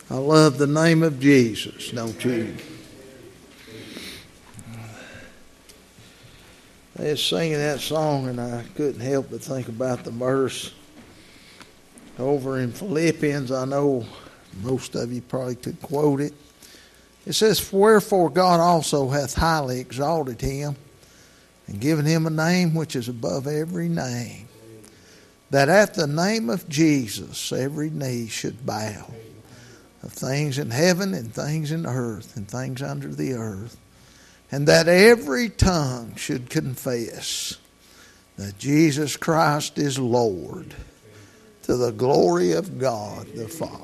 I love the name of Jesus, don't you? I was singing that song and I couldn't help but think about the verse over in Philippians. I know most of you probably could quote it. It says, "Wherefore God also hath highly exalted him, and given him a name which is above every name, that at the name of Jesus every knee should bow, of things in heaven and things in earth and things under the earth, and that every tongue should confess that Jesus Christ is Lord, to the glory of God the Father."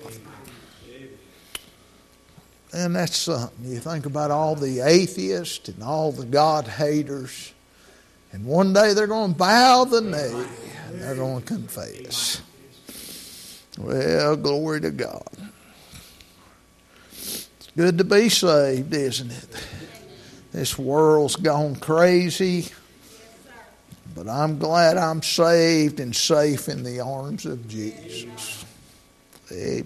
And that's something. You think about all the atheists and all the God haters, and one day they're going to bow the knee and they're going to confess. Well, glory to God. It's good to be saved, isn't it? This world's gone crazy, but I'm glad I'm saved and safe in the arms of Jesus. Amen.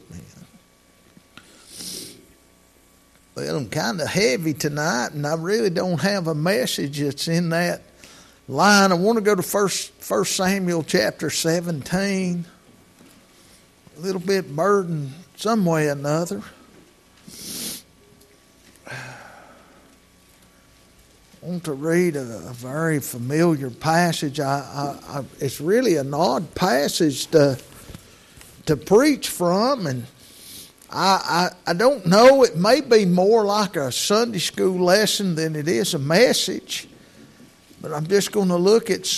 Well, I'm kind of heavy tonight, and I really don't have a message that's in that line. I want to go to 1 Samuel chapter 17. A little bit burdened some way or another. I want to read a very familiar passage. It's really an odd passage to preach from, and I don't know. It may be more like a Sunday school lesson than it is a message. But I'm just going to look at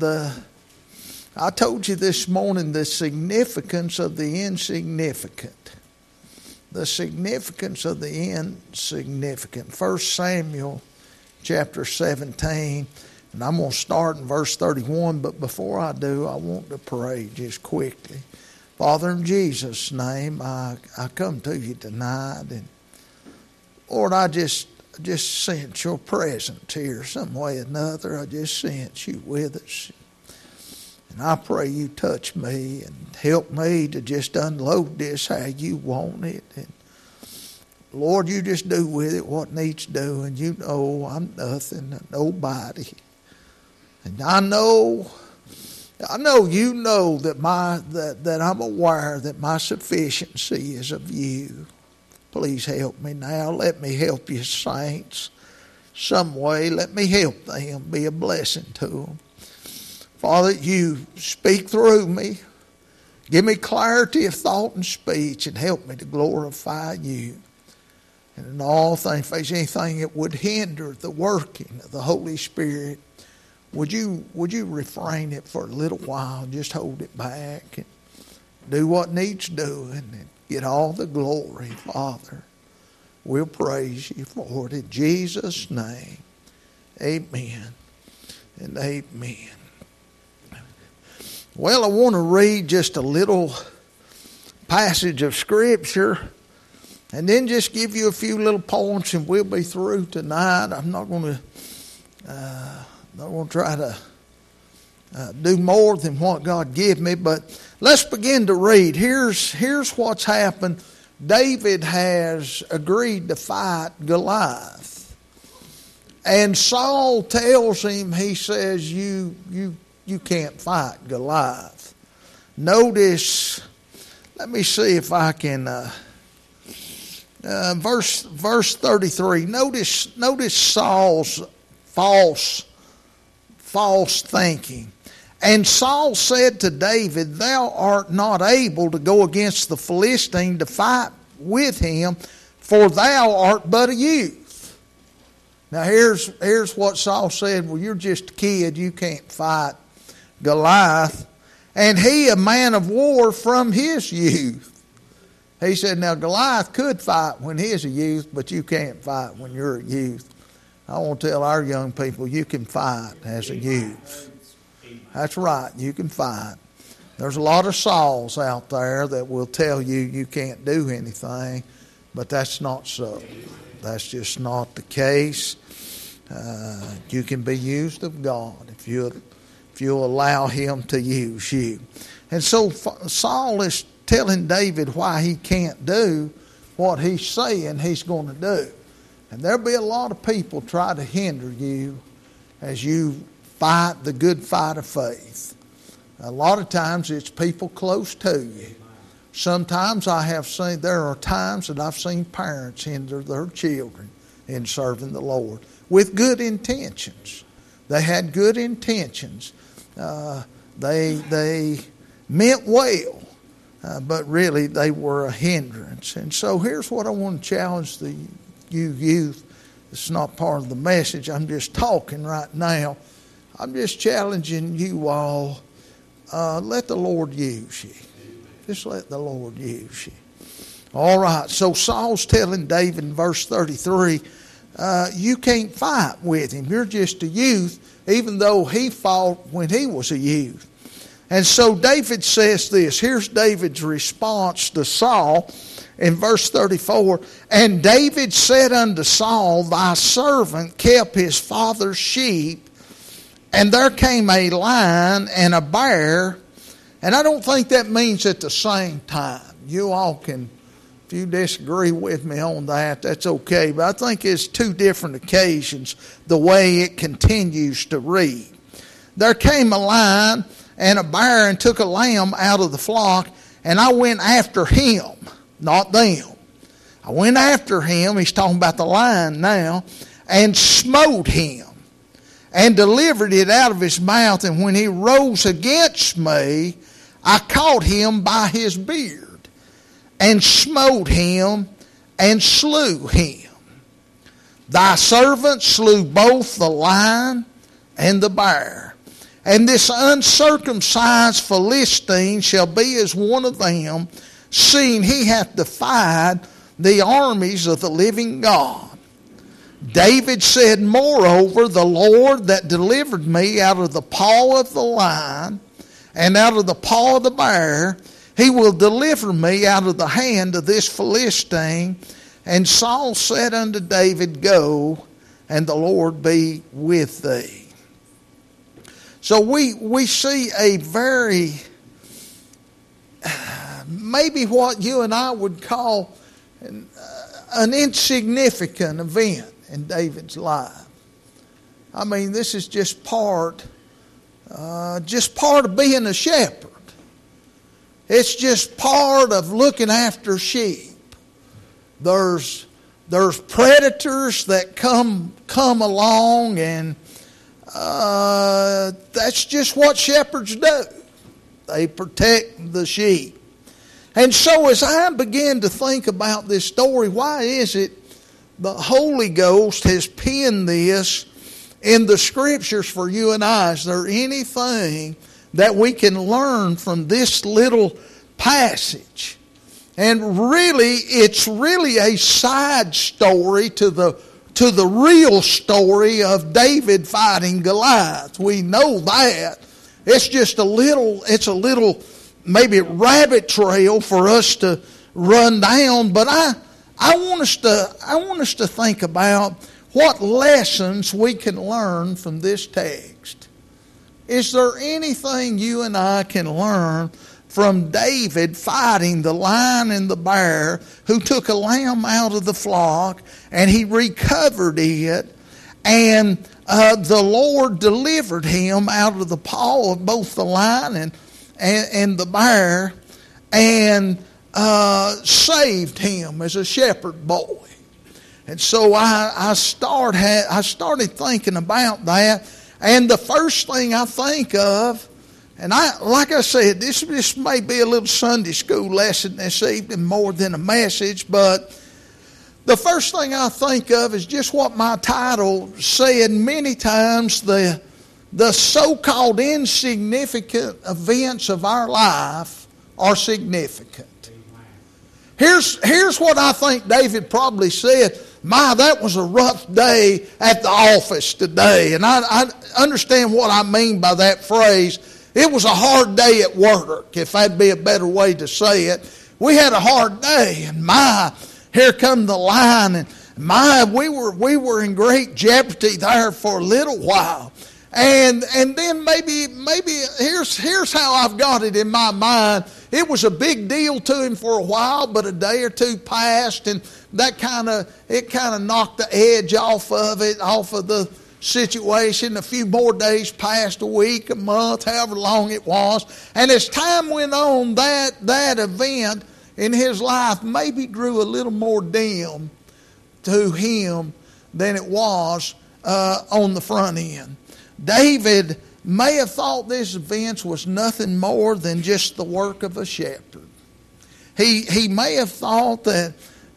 I told you this morning the significance of the insignificant. The significance of the insignificant. 1 Samuel chapter 17. And I'm going to start in verse 31. But before I do, I want to pray just quickly. Father, in Jesus' name, I come to you tonight. And Lord, I just sense your presence here some way or another. I just sense you with us. And I pray you touch me and help me to just unload this how you want it. And Lord, you just do with it what needs doing. You know I'm nothing, nobody. And I know you know that I'm aware that my sufficiency is of you. Please help me now. Let me help you, saints, some way. Let me help them, be a blessing to them. Father, you speak through me. Give me clarity of thought and speech, and help me to glorify you. And in all things, if there's anything that would hinder the working of the Holy Spirit, would you refrain it for a little while, just hold it back and do what needs doing and get all the glory, Father. We'll praise you for it in Jesus' name. Amen and amen. Well, I want to read just a little passage of Scripture and then just give you a few little points and we'll be through tonight. I'm not going to try to do more than what God gave me, but let's begin to read. Here's what's happened. David has agreed to fight Goliath, and Saul tells him, he says, you can't fight Goliath. Notice, let me see if I can verse 33. Notice Saul's false thinking. And Saul said to David, "Thou art not able to go against the Philistine to fight with him, for thou art but a youth." Now here's what Saul said. Well, you're just a kid. You can't fight Goliath. And he, a man of war from his youth. He said, now Goliath could fight when he's a youth, but you can't fight when you're a youth. I want to tell our young people, you can fight as a youth. That's right, you can fight. There's a lot of Sauls out there that will tell you you can't do anything, but that's not so. That's just not the case. You can be used of God if you'll allow him to use you. And so Saul is telling David why he can't do what He's saying He's going to do. And there'll be a lot of people try to hinder you as you fight the good fight of faith. A lot of times it's people close to you. Sometimes there are times that I've seen parents hinder their children in serving the Lord with good intentions. They had good intentions. They meant well, but really they were a hindrance. And so here's what I want to challenge you youth. It's not part of the message. I'm just talking right now. I'm just challenging you all. Let the Lord use you. Just let the Lord use you. All right, so Saul's telling David in verse 33, you can't fight with him. You're just a youth, even though he fought when he was a youth. And so David says this. Here's David's response to Saul in verse 34. And David said unto Saul, thy servant kept his father's sheep, and there came a lion and a bear. And I don't think that means at the same time. You all can, if you disagree with me on that, that's okay. But I think it's two different occasions, the way it continues to read. There came a lion and a bear and took a lamb out of the flock, and I went after him, not them. I went after him, he's talking about the lion now, and smote him, and delivered it out of his mouth. And when he rose against me, I caught him by his beard, and smote him, and slew him. Thy servant slew both the lion and the bear. And this uncircumcised Philistine shall be as one of them, seeing he hath defied the armies of the living God. David said, moreover, the Lord that delivered me out of the paw of the lion and out of the paw of the bear, he will deliver me out of the hand of this Philistine. And Saul said unto David, go, and the Lord be with thee. So we see a very, maybe what you and I would call an insignificant event in David's life. I mean, this is just part of being a shepherd. It's just part of looking after sheep. There's predators that come along, and that's just what shepherds do. They protect the sheep. And so as I begin to think about this story, why is it the Holy Ghost has penned this in the Scriptures for you and I? Is there anything that we can learn from this little passage? And really, it's really a side story to the real story of David fighting Goliath. We know that. It's just a little maybe rabbit trail for us to run down. But I want us to think about what lessons we can learn from this text. Is there anything you and I can learn from David fighting the lion and the bear, who took a lamb out of the flock and he recovered it, and the Lord delivered him out of the paw of both the lion and the bear, and saved him as a shepherd boy? And so I started thinking about that, and the first thing I think of, and like I said, this may be a little Sunday school lesson this evening more than a message, but the first thing I think of is just what my title said many times: the so-called insignificant events of our life are significant. Here's what I think David probably said. My, that was a rough day at the office today. And I understand what I mean by that phrase. It was a hard day at work, if that'd be a better way to say it. We had a hard day, and here come the lion, and we were in great jeopardy there for a little while. And then maybe here's how I've got it in my mind. It was a big deal to him for a while, but a day or two passed, and it kind of knocked the edge off of the situation. A few more days passed, a week, a month, however long it was. And as time went on, that event in his life maybe grew a little more dim to him than it was on the front end. David may have thought this event was nothing more than just the work of a shepherd. He may have thought that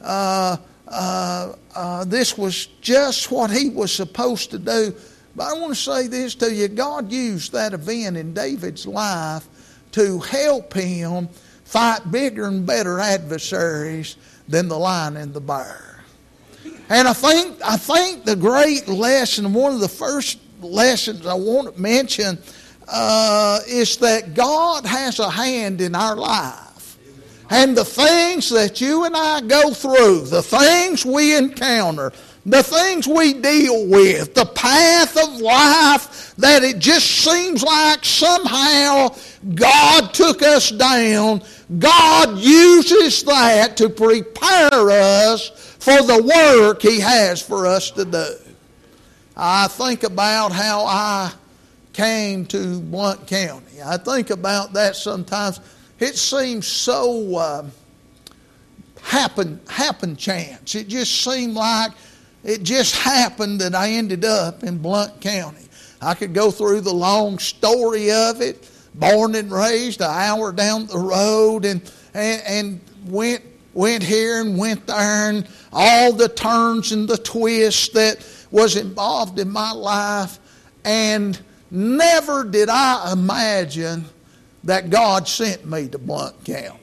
this was just what he was supposed to do. But I want to say this to you. God used that event in David's life to help him fight bigger and better adversaries than the lion and the bear. And I think the great lesson, one of the first lessons I want to mention is that God has a hand in our life. And the things that you and I go through, the things we encounter, the things we deal with, the path of life that it just seems like somehow God took us down, God uses that to prepare us for the work He has for us to do. I think about how I came to Blount County. I think about that sometimes. It seems so happen chance. It just seemed like it just happened that I ended up in Blount County. I could go through the long story of it. Born and raised an hour down the road, and went here and went there, and all the turns and the twists that was involved in my life, and never did I imagine that God sent me to Blount County.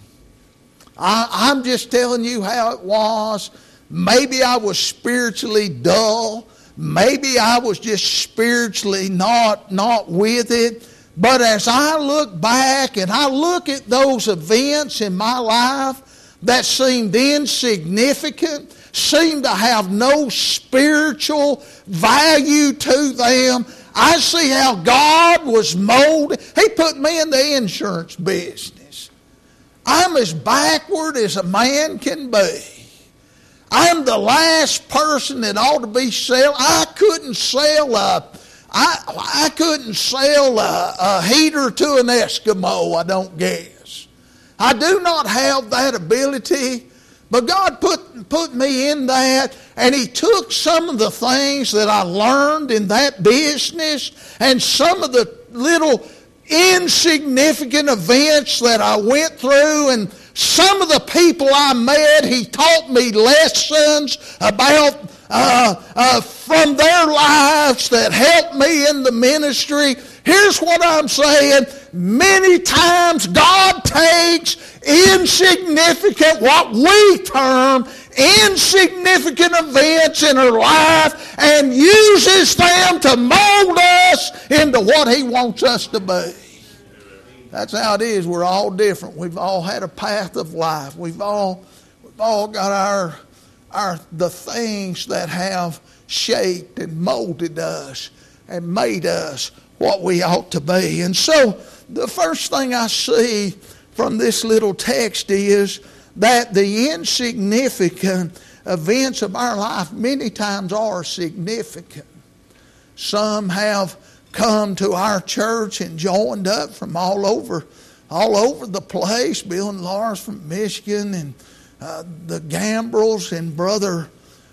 I'm just telling you how it was. Maybe I was spiritually dull. Maybe I was just spiritually not with it. But as I look back and I look at those events in my life that seemed insignificant, seemed to have no spiritual value to them, I see how God was molded. He put me in the insurance business. I'm as backward as a man can be. I'm the last person that ought to be selling. I couldn't sell a heater to an Eskimo, I don't guess. I do not have that ability. But God put me in that, and He took some of the things that I learned in that business and some of the little insignificant events that I went through and some of the people I met. He taught me lessons about from their lives that helped me in the ministry. Here's what I'm saying. Many times God takes insignificant, what we term insignificant events in our life, and uses them to mold us into what He wants us to be. That's how it is. We're all different. We've all had a path of life. We've all got the things that have shaped and molded us and made us what we ought to be. And so the first thing I see from this little text is that the insignificant events of our life many times are significant. Some have come to our church and joined up from all over the place. Bill and Laura's from Michigan, and the Gambrels and Brother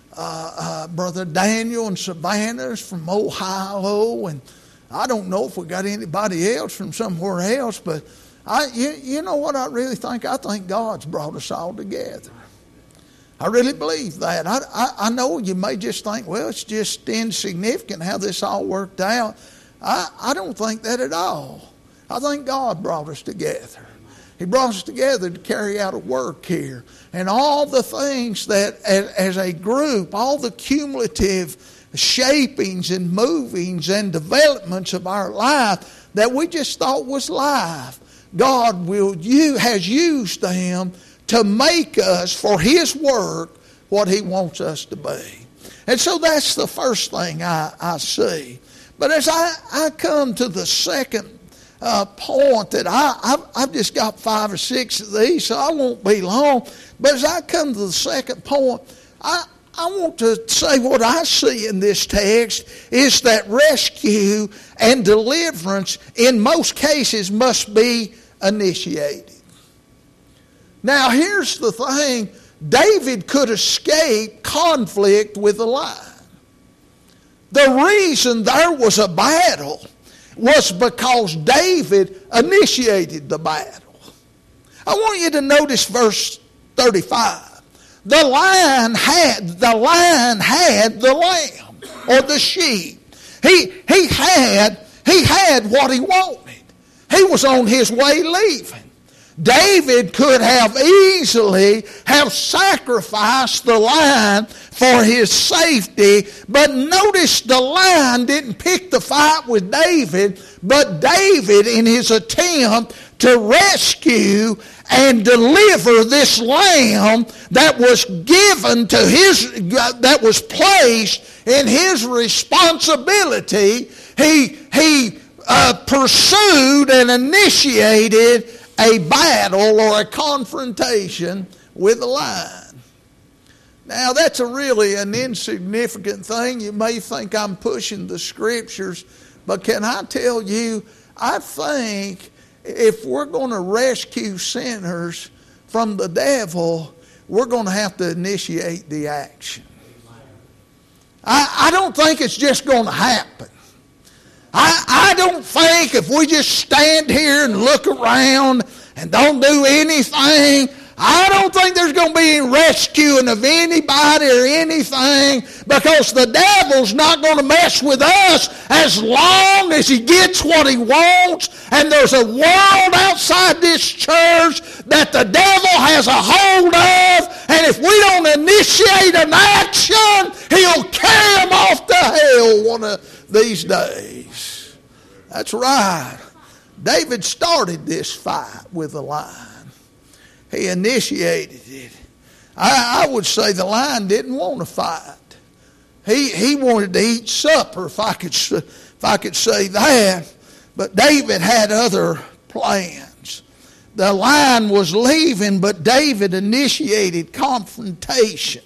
Daniel and Savannah's from Ohio, and I don't know if we got anybody else from somewhere else, but you know what I really think? I think God's brought us all together. I really believe that. I know you may just think, well, it's just insignificant how this all worked out. I don't think that at all. I think God brought us together. He brought us together to carry out a work here. And all the things that, as a group, all the cumulative shapings and movings and developments of our life that we just thought was life, God has used them to make us, for His work, what He wants us to be. And so that's the first thing I see. But as I come to the second point that I've just got 5 or 6 of these, so I won't be long. But as I come to the second point, I want to say what I see in this text is that rescue and deliverance in most cases must be initiated. Now here's the thing. David could escape conflict with the lion. The reason there was a battle was because David initiated the battle. I want you to notice verse 35. The lion had the lamb or the sheep. He had what he wanted. He was on his way leaving. David could have easily have sacrificed the lion for his safety, but notice the lion didn't pick the fight with David, but David, in his attempt to rescue and deliver this lamb that was given to that was placed in his responsibility, he pursued and initiated a battle or a confrontation with a lion. Now that's really an insignificant thing. You may think I'm pushing the scriptures, but can I tell you, I think if we're going to rescue sinners from the devil, we're going to have to initiate the action. I don't think it's just going to happen. I don't think if we just stand here and look around and don't do anything, I don't think there's going to be any rescuing of anybody or anything, because the devil's not going to mess with us as long as he gets what he wants. And there's a world outside this church that the devil has a hold of, and if we don't initiate an action, he'll carry them off to hell one of these days. That's right. David started this fight with the lion. He initiated it. I would say the lion didn't want to fight. He wanted to eat supper, if I could say that. But David had other plans. The lion was leaving, but David initiated confrontation.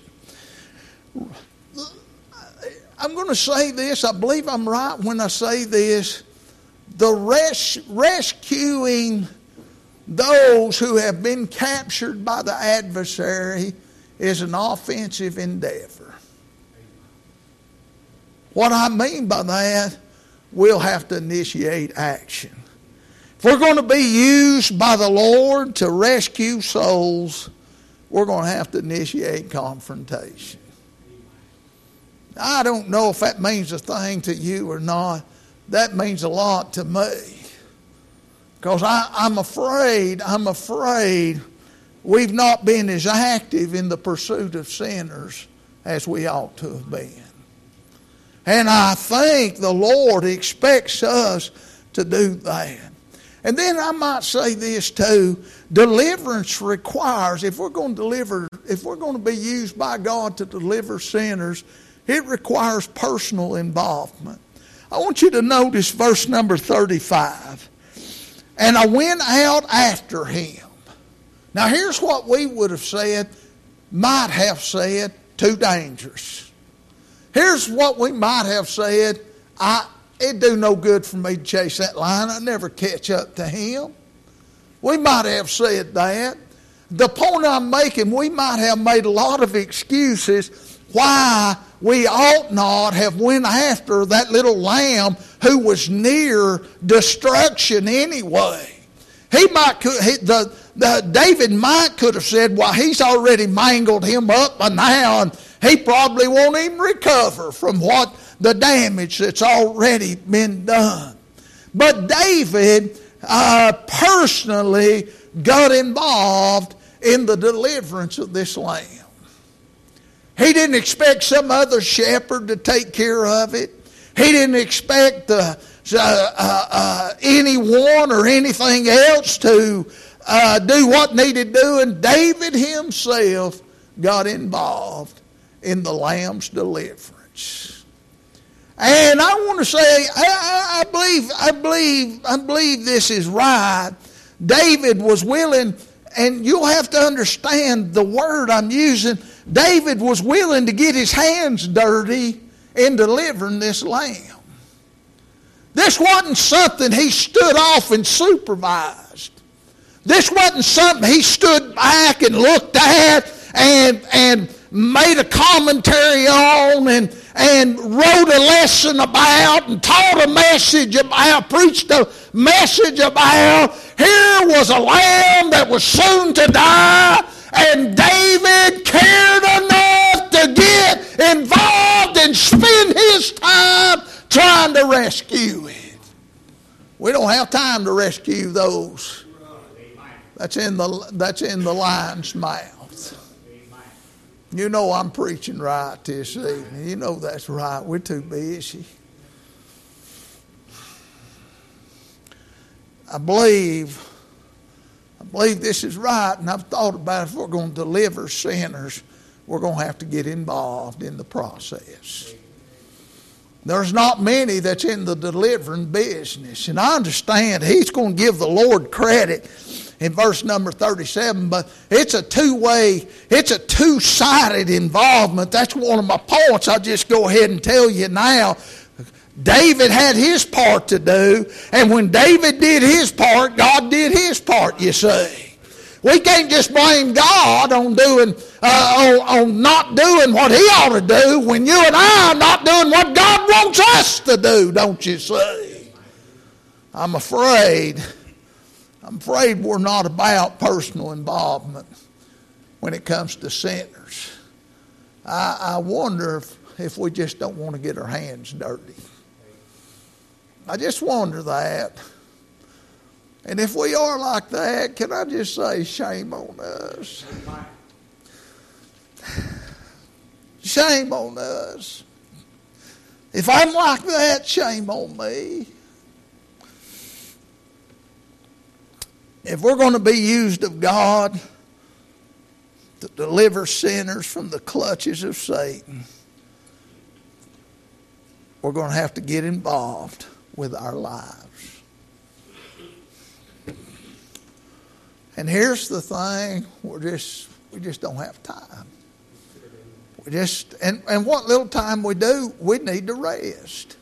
I'm going to say this. I believe I'm right when I say this. The rescuing those who have been captured by the adversary is an offensive endeavor. What I mean by that, we'll have to initiate action. If we're going to be used by the Lord to rescue souls, we're going to have to initiate confrontation. I don't know if that means a thing to you or not. That means a lot to me. Because I'm afraid we've not been as active in the pursuit of sinners as we ought to have been. And I think the Lord expects us to do that. And then I might say this too. Deliverance requires, if we're going to be used by God to deliver sinners, it requires personal involvement. I want you to notice verse number 35. And I went out after him. Now here's what we would have said, might have said, too dangerous. Here's what we might have said, it'd do no good for me to chase that lion. I'd never catch up to him. We might have said that. The point I'm making, we might have made a lot of excuses why we ought not have went after that little lamb who was near destruction anyway. David might could have said, well, he's already mangled him up by now, and he probably won't even recover from what the damage that's already been done. But David personally got involved in the deliverance of this lamb. He didn't expect some other shepherd to take care of it. He didn't expect anyone or anything else to do what needed doing. David himself got involved in the lamb's deliverance. And I want to say, I believe this is right. David was willing, and you'll have to understand the word I'm using. David was willing to get his hands dirty in delivering this lamb. This wasn't something he stood off and supervised. This wasn't something he stood back and looked at and made a commentary on and wrote a lesson about and taught a message about, preached a message about. Here was a lamb that was soon to die, and David cared enough to get involved and spend his time trying to rescue it. We don't have time to rescue those. That's in the lion's mouth. You know I'm preaching right this evening. You know that's right. We're too busy. I believe this is right, and I've thought about if we're going to deliver sinners, we're going to have to get involved in the process. There's not many that's in the delivering business, and I understand he's going to give the Lord credit in verse number 37, but it's a two-sided involvement. That's one of my points. I'll just go ahead and tell you now. David had his part to do, and when David did his part, God did his part, you see. We can't just blame God on not doing what he ought to do when you and I are not doing what God wants us to do, don't you see? I'm afraid we're not about personal involvement when it comes to sinners. I wonder if we just don't want to get our hands dirty. I just wonder that. And if we are like that, can I just say shame on us? Shame on us. If I'm like that, shame on me. If we're going to be used of God to deliver sinners from the clutches of Satan, we're going to have to get involved with our lives. And here's the thing, we just don't have time. And what little time we do, we need to rest.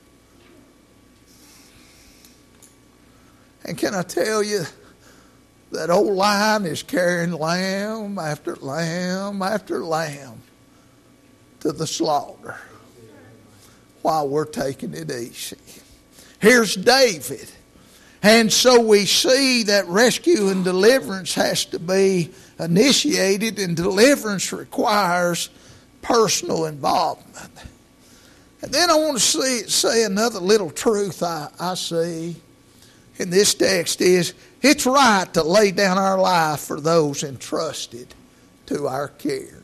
And can I tell you, that old lion is carrying lamb after lamb after lamb to the slaughter while we're taking it easy. Here's David. And so we see that rescue and deliverance has to be initiated, and deliverance requires personal involvement. And then I want to say another little truth I see in this text is it's right to lay down our life for those entrusted to our care.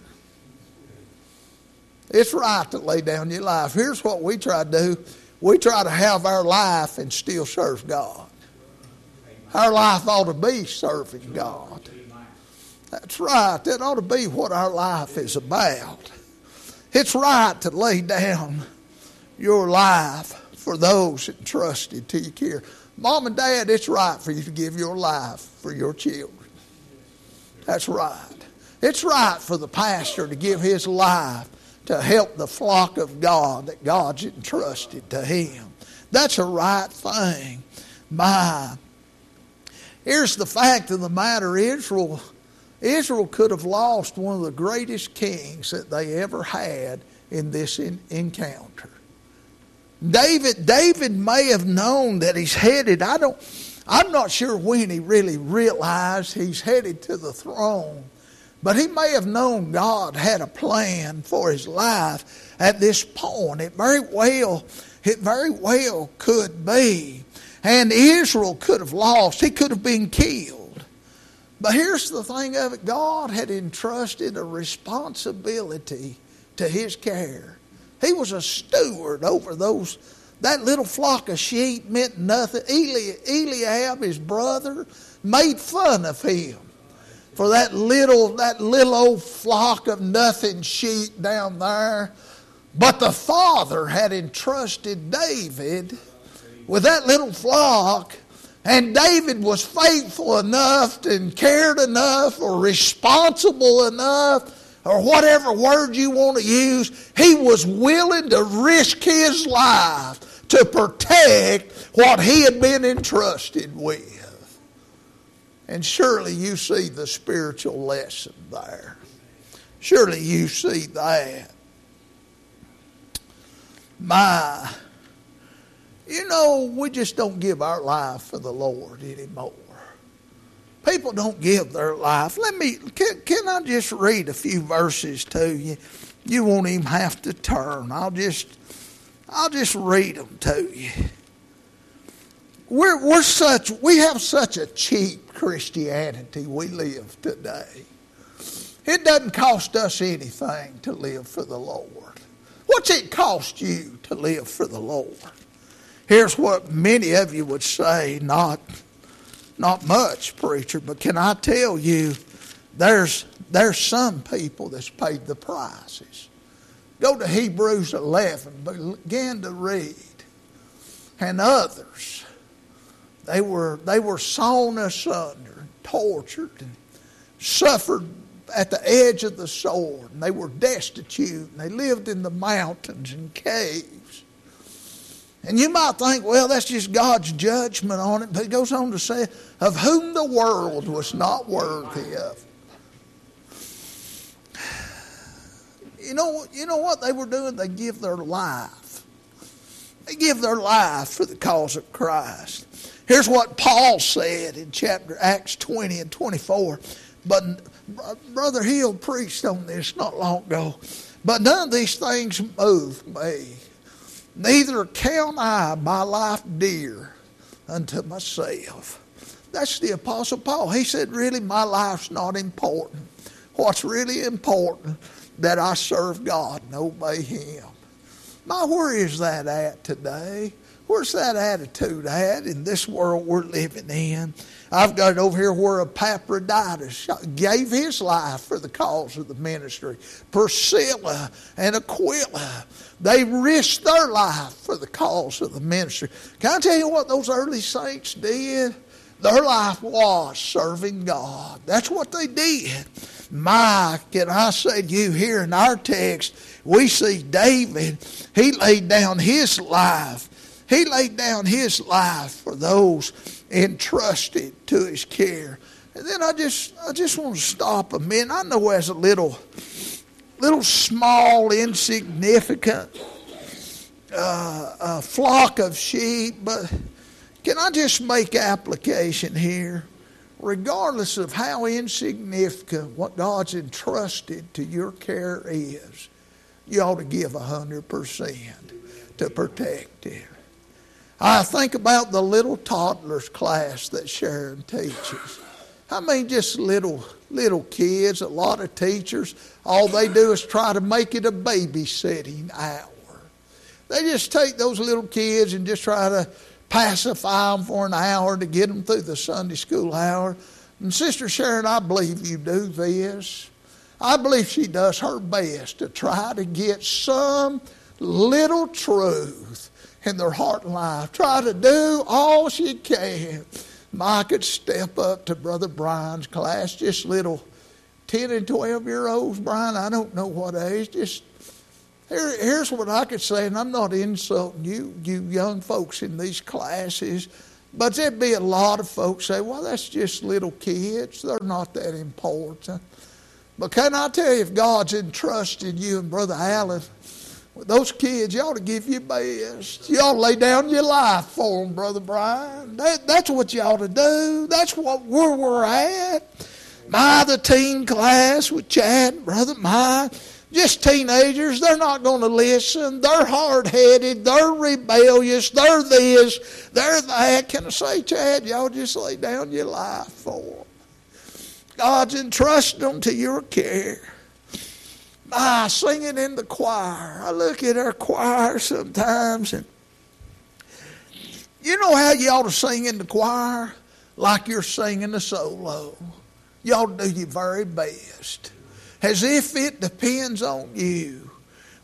It's right to lay down your life. Here's what we try to do. We try to have our life and still serve God. Our life ought to be serving God. That's right. That ought to be what our life is about. It's right to lay down your life for those entrusted to your care. Mom and Dad, it's right for you to give your life for your children. That's right. It's right for the pastor to give his life to help the flock of God that God's entrusted to him. That's a right thing. Here's the fact of the matter. Israel could have lost one of the greatest kings that they ever had in this encounter. David may have known that he's headed. I'm not sure when he really realized he's headed to the throne, but he may have known God had a plan for his life at this point. It very well could be. And Israel could have lost. He could have been killed. But here's the thing of it. God had entrusted a responsibility to his care. He was a steward over that little flock of sheep meant nothing. Eliab, his brother, made fun of him for that little old flock of nothing sheep down there. But the father had entrusted David with that little flock, and David was faithful enough and cared enough or responsible enough, or whatever word you want to use. He was willing to risk his life to protect what he had been entrusted with. And surely you see the spiritual lesson there. Surely you see that. We just don't give our life for the Lord anymore. People don't give their life. Can I just read a few verses to you? You won't even have to turn. I'll just read them to you. We have such a cheap Christianity we live today. It doesn't cost us anything to live for the Lord. What's it cost you to live for the Lord? Here's what many of you would say, not much, preacher, but can I tell you, there's some people that's paid the prices. Go to Hebrews 11, begin to read. And others, they were sawn asunder, tortured, and suffered at the edge of the sword. And they were destitute, and they lived in the mountains and caves. And you might think, well, that's just God's judgment on it. But it goes on to say, of whom the world was not worthy of. You know what they were doing? They give their life. They give their life for the cause of Christ. Here's what Paul said in Acts 20 and 24. But Brother Hill preached on this not long ago. But none of these things move me. Neither count I my life dear unto myself. That's the Apostle Paul. He said, really, my life's not important. What's really important, that I serve God and obey Him. Where is that at today? Where's that attitude at in this world we're living in? I've got it over here where Epaphroditus gave his life for the cause of the ministry. Priscilla and Aquila, they risked their life for the cause of the ministry. Can I tell you what those early saints did? Their life was serving God. That's what they did. Can I say to you, here in our text, we see David, he laid down his life. He laid down his life for those entrusted to his care. And then I just want to stop a minute. I know as a little small, insignificant flock of sheep, but can I just make application here? Regardless of how insignificant what God's entrusted to your care is, you ought to give 100% to protect it. I think about the little toddlers class that Sharon teaches. Just little kids, a lot of teachers, all they do is try to make it a babysitting hour. They just take those little kids and just try to pacify them for an hour to get them through the Sunday school hour. And Sister Sharon, I believe you do this. I believe she does her best to try to get some little truth in their heart and life. Try to do all she can. I could step up to Brother Brian's class, just little 10 and 12-year-olds. Brian, I don't know what age. Here's what I could say, and I'm not insulting you young folks in these classes, but there'd be a lot of folks say, well, that's just little kids. They're not that important. But can I tell you, if God's entrusted you and Brother Allen with those kids, you ought to give your best. You ought to lay down your life for them, Brother Brian. That's what you ought to do. That's where we're at. The teen class with Chad and Brother just teenagers, they're not going to listen. They're hard-headed. They're rebellious. They're this. They're that. Can I say, Chad, y'all just lay down your life for them. God's entrusted them to your care. Singing in the choir. I look at our choir sometimes, and you know how you ought to sing in the choir? Like you're singing a solo. You ought to do your very best. As if it depends on you.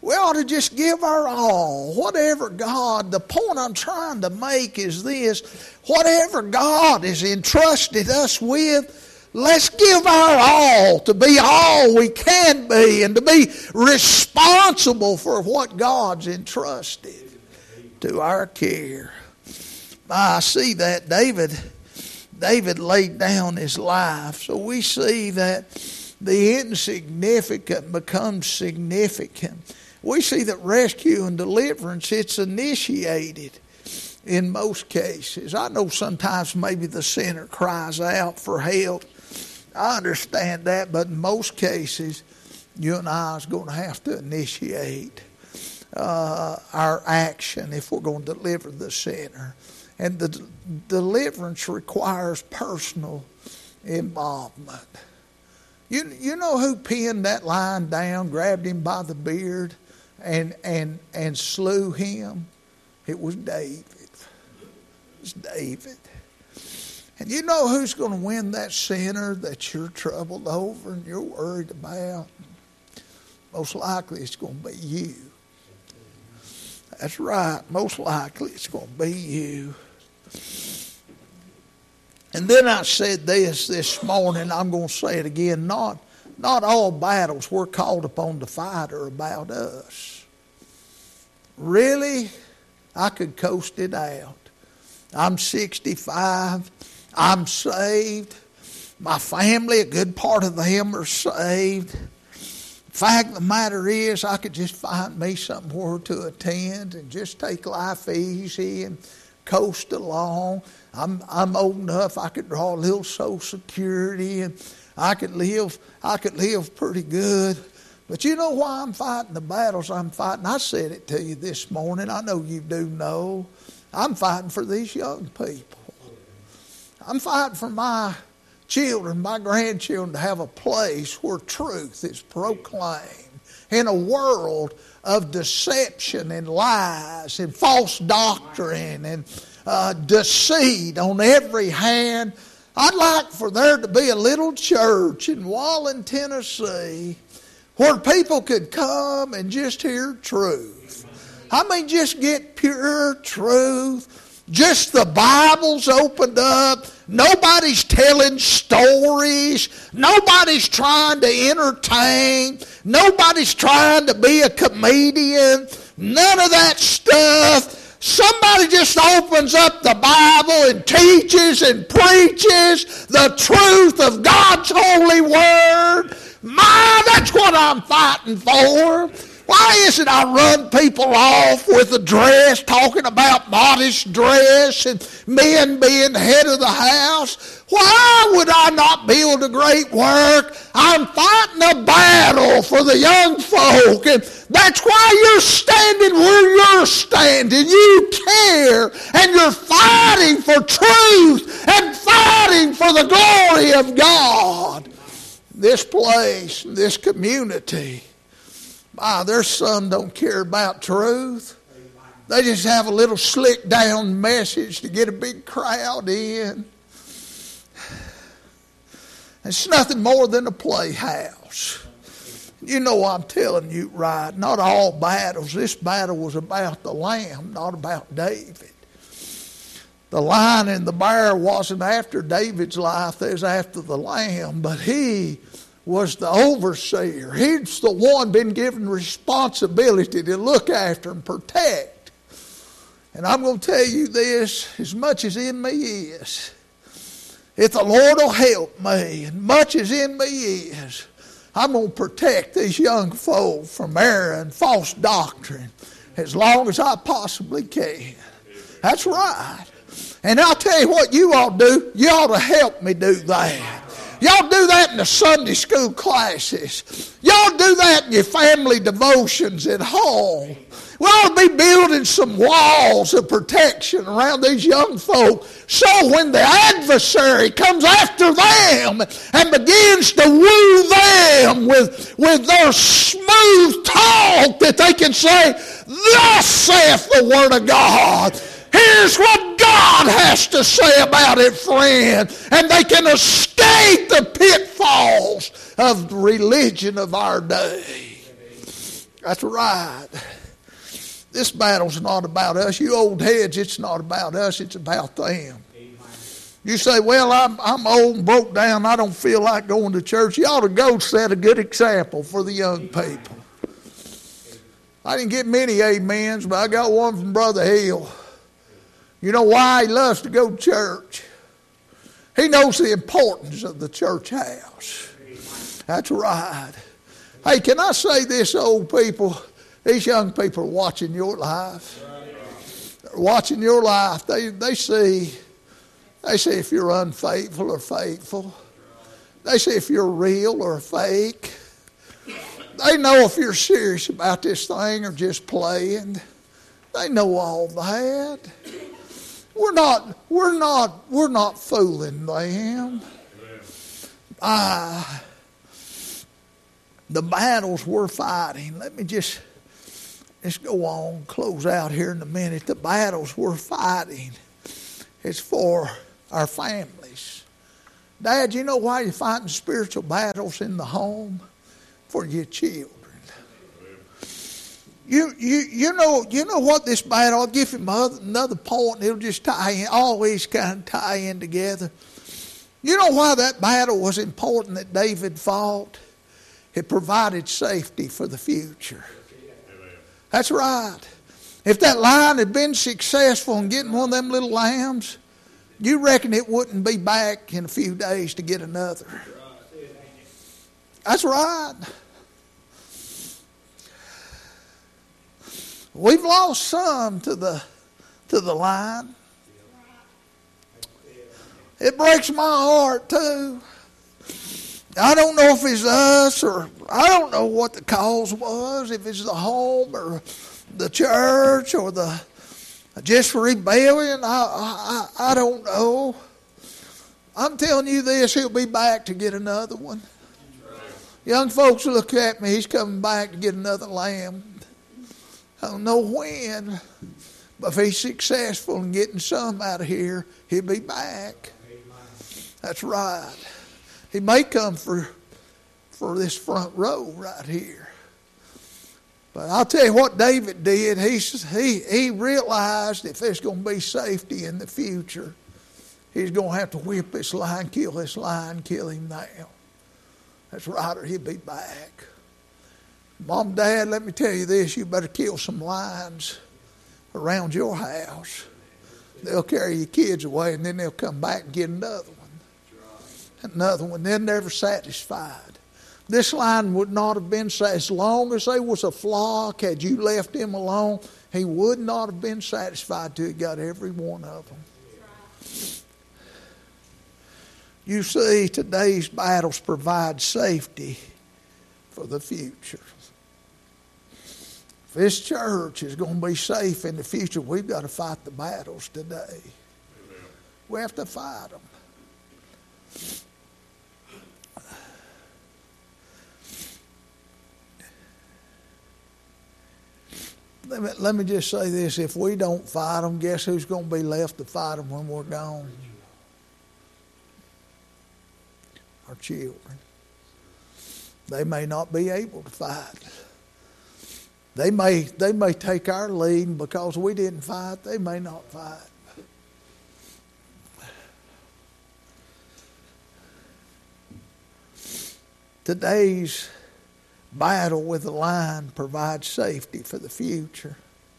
We ought to just give our all. Whatever God, the point I'm trying to make is this: whatever God has entrusted us with, let's give our all to be all we can be and to be responsible for what God's entrusted to our care. I see that David laid down his life. So we see that the insignificant becomes significant. We see that rescue and deliverance, it's initiated in most cases. I know sometimes maybe the sinner cries out for help. I understand that, but in most cases, you and I is going to have to initiate our action if we're going to deliver the sinner. And the deliverance requires personal involvement. You know who pinned that lion down, grabbed him by the beard, and slew him? It was David. It's David. And you know who's going to win that sinner that you're troubled over and you're worried about? Most likely it's going to be you. That's right. Most likely it's going to be you. And then I said this morning, I'm going to say it again, not all battles we're called upon to fight are about us. Really? I could coast it out. I'm 65. I'm saved. My family, a good part of them are saved. Fact of the matter is, I could just find me somewhere to attend and just take life easy and coast along. I'm old enough I could draw a little Social Security and I could live pretty good. But you know why I'm fighting the battles I'm fighting? I said it to you this morning. I know you do know. I'm fighting for these young people. I'm fighting for my children, my grandchildren to have a place where truth is proclaimed in a world of deception and lies and false doctrine and deceit on every hand. I'd like for there to be a little church in Wallen, Tennessee, where people could come and just hear truth. I mean, just get pure truth. Just the Bible's opened up. Nobody's telling stories. Nobody's trying to entertain. Nobody's trying to be a comedian. None of that stuff. Somebody just opens up the Bible and teaches and preaches the truth of God's holy word. That's what I'm fighting for. Why is it I run people off with a dress, talking about modest dress and men being head of the house? Why would I not build a great work? I'm fighting a battle for the young folk, and that's why you're standing where you're standing. You care, and you're fighting for truth and fighting for the glory of God. This place, this community, their son don't care about truth. They just have a little slick down message to get a big crowd in. It's nothing more than a playhouse. You know I'm telling you right. Not all battles. This battle was about the Lamb, not about David. The lion and the bear wasn't after David's life. They was after the Lamb. But he was the overseer. He's the one been given responsibility to look after and protect. And I'm going to tell you this, as much as in me is, if the Lord will help me, and much as in me is, I'm going to protect these young folk from error and false doctrine as long as I possibly can. That's right. And I'll tell you what you ought to do. You ought to help me do that. Y'all do that in the Sunday school classes. Y'all do that in your family devotions at home. We ought to be building some walls of protection around these young folk so when the adversary comes after them and begins to woo them with their smooth talk that they can say, "Thus saith the word of God." Here's what God has to say about it, friend. And they can escape the pitfalls of the religion of our day. That's right. This battle's not about us. You old heads, it's not about us. It's about them. You say, well, I'm old and broke down. I don't feel like going to church. You ought to go set a good example for the young people. I didn't get many amens, but I got one from Brother Hill. You know why he loves to go to church? He knows the importance of the church house. That's right. Hey, can I say this, old people? These young people are watching your life. They're watching your life. They see if you're unfaithful or faithful. They see if you're real or fake. They know if you're serious about this thing or just playing. They know all that. We're not fooling them. The battles we're fighting. Let me just go on, close out here in a minute. The battles we're fighting is for our families. Dad, you know why you're fighting spiritual battles in the home? For your children. You know what this battle, I'll give him another point, it'll just tie in, always kind of tie in together. You know why that battle was important that David fought? It provided safety for the future. That's right. If that lion had been successful in getting one of them little lambs, you reckon it wouldn't be back in a few days to get another. That's right. We've lost some to the line. It breaks my heart too. I don't know if it's us or I don't know what the cause was, if it's the home or the church or the just rebellion. I don't know. I'm telling you this, he'll be back to get another one. Young folks look at me, he's coming back to get another lamb. I don't know when, but if he's successful in getting some out of here, he'll be back. That's right. He may come for this front row right here. But I'll tell you what David did. He realized if there's going to be safety in the future, he's going to have to whip this lion, kill him now. That's right, or he'll be back. Mom and Dad, let me tell you this. You better kill some lions around your house. They'll carry your kids away, and then they'll come back and get another one. Another one. They're never satisfied. This lion would not have been satisfied. As long as there was a flock, had you left him alone, he would not have been satisfied till he got every one of them. You see, today's battles provide safety for the future. If this church is going to be safe in the future, we've got to fight the battles today. We have to fight them. Let me just say this. If we don't fight them, guess who's going to be left to fight them when we're gone? Our children. They may not be able to fight. They may take our lead, and because we didn't fight, they may not fight. Today's battle with the lion provides safety for the future.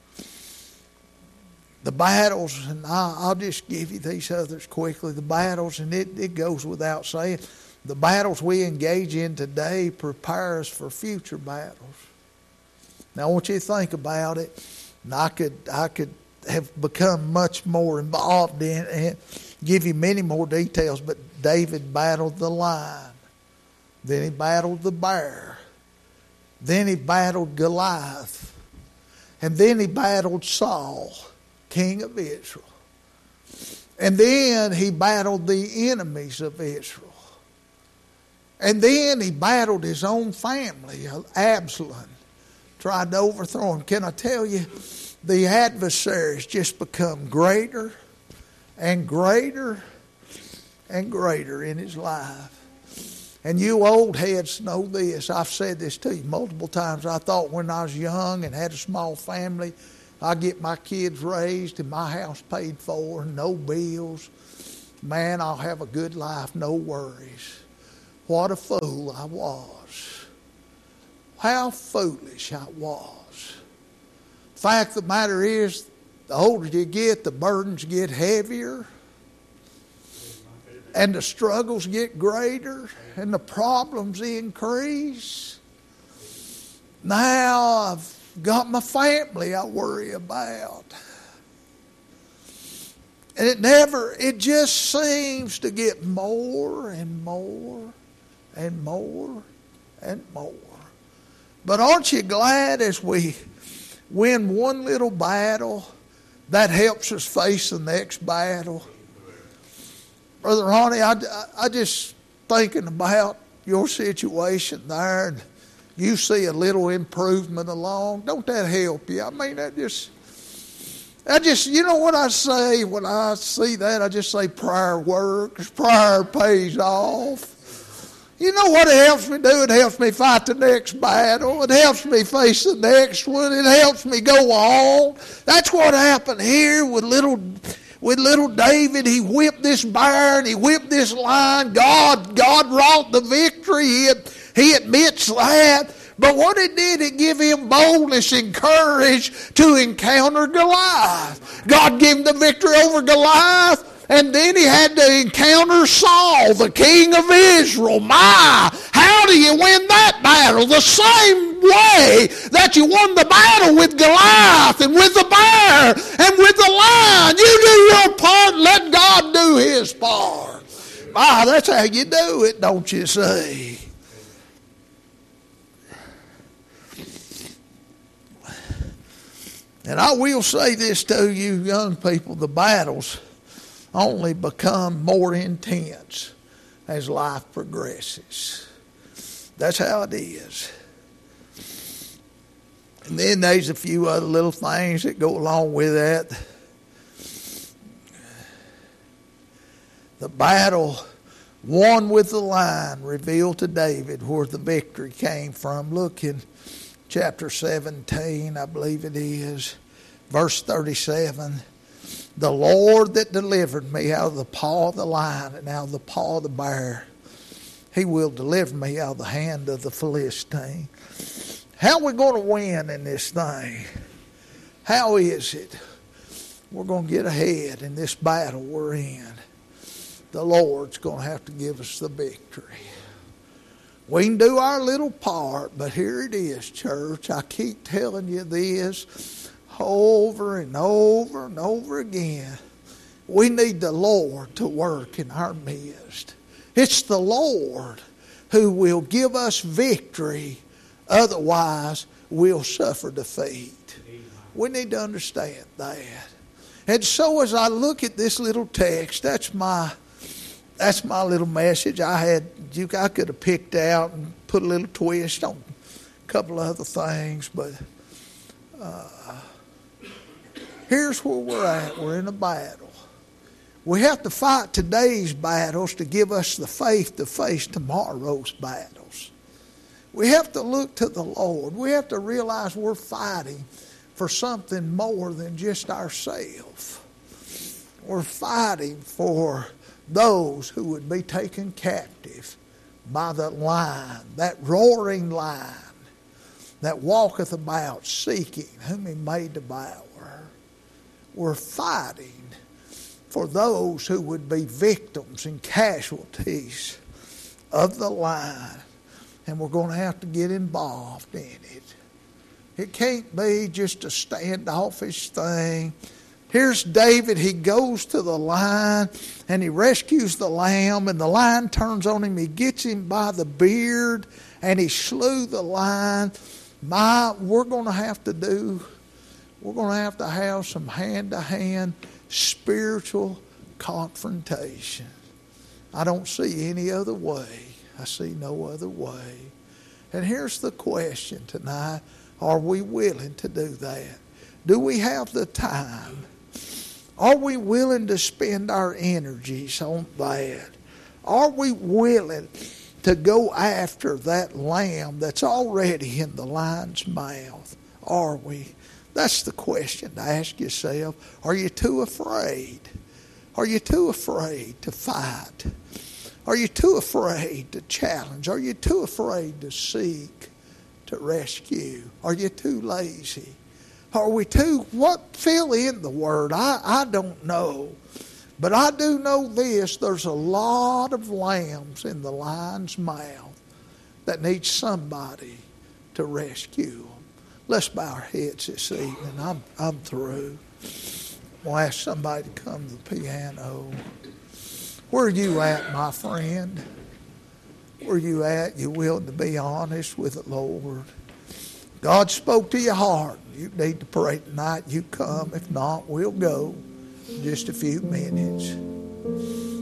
The battles, and I'll just give you these others quickly. The battles, and it goes without saying, the battles we engage in today prepare us for future battles. Now I want you to think about it. And I could have become much more involved in it, give you many more details, but David battled the lion. Then he battled the bear. Then he battled Goliath. And then he battled Saul, king of Israel. And then he battled the enemies of Israel. And then he battled his own family, Absalom. Tried to overthrow him. Can I tell you, the adversaries just become greater and greater and greater in his life. And you old heads know this. I've said this to you multiple times. I thought when I was young and had a small family, I'd get my kids raised and my house paid for, no bills. Man, I'll have a good life, no worries. What a fool I was. How foolish I was. The fact of the matter is, the older you get, the burdens get heavier. And the struggles get greater. And the problems increase. Now I've got my family I worry about. And it just seems to get more and more and more and more. But aren't you glad as we win one little battle, that helps us face the next battle? Brother Ronnie, I just thinking about your situation there, and you see a little improvement along. Don't that help you? I mean, that just, you know what I say when I see that? I just say prayer works. Prayer pays off. You know what it helps me do? It helps me fight the next battle. It helps me face the next one. It helps me go on. That's what happened here with little David. He whipped this bear and he whipped this lion. God wrought the victory. He admits that. But what it did, it gave him boldness and courage to encounter Goliath. God gave him the victory over Goliath. And then he had to encounter Saul, the king of Israel. How do you win that battle? The same way that you won the battle with Goliath and with the bear and with the lion. You do your part, let God do his part. That's how you do it, don't you see? And I will say this to you young people, the battles only become more intense as life progresses. That's how it is. And then there's a few other little things that go along with that. The battle won with the lion revealed to David where the victory came from. Look in chapter 17, I believe it is, verse 37. The Lord that delivered me out of the paw of the lion and out of the paw of the bear, he will deliver me out of the hand of the Philistine. How are we going to win in this thing? How is it? We're going to get ahead in this battle we're in. The Lord's going to have to give us the victory. We can do our little part, but here it is, church. I keep telling you this over and over and over again. We need the Lord to work in our midst. It's the Lord who will give us victory. Otherwise, we'll suffer defeat. We need to understand that. And so as I look at this little text, that's my little message. I could have picked out and put a little twist on a couple of other things, but here's where we're at. We're in a battle. We have to fight today's battles to give us the faith to face tomorrow's battles. We have to look to the Lord. We have to realize we're fighting for something more than just ourselves. We're fighting for those who would be taken captive by the lion, that roaring lion that walketh about seeking whom he may devour. We're fighting for those who would be victims and casualties of the lion. And we're going to have to get involved in it. It can't be just a standoffish thing. Here's David. He goes to the lion and he rescues the lamb, and the lion turns on him. He gets him by the beard and he slew the lion. We're going to have to have some hand-to-hand spiritual confrontation. I don't see any other way. I see no other way. And here's the question tonight. Are we willing to do that? Do we have the time? Are we willing to spend our energies on that? Are we willing to go after that lamb that's already in the lion's mouth? Are we? That's the question to ask yourself. Are you too afraid? Are you too afraid to fight? Are you too afraid to challenge? Are you too afraid to seek, to rescue? Are you too lazy? Are we too, fill in the word. I don't know. But I do know this, there's a lot of lambs in the lion's mouth that need somebody to rescue them. Let's bow our heads this evening. I'm through. We'll ask somebody to come to the piano. Where are you at, my friend? Where are you at? You willing to be honest with the Lord? God spoke to your heart. You need to pray tonight. You come. If not, we'll go in just a few minutes.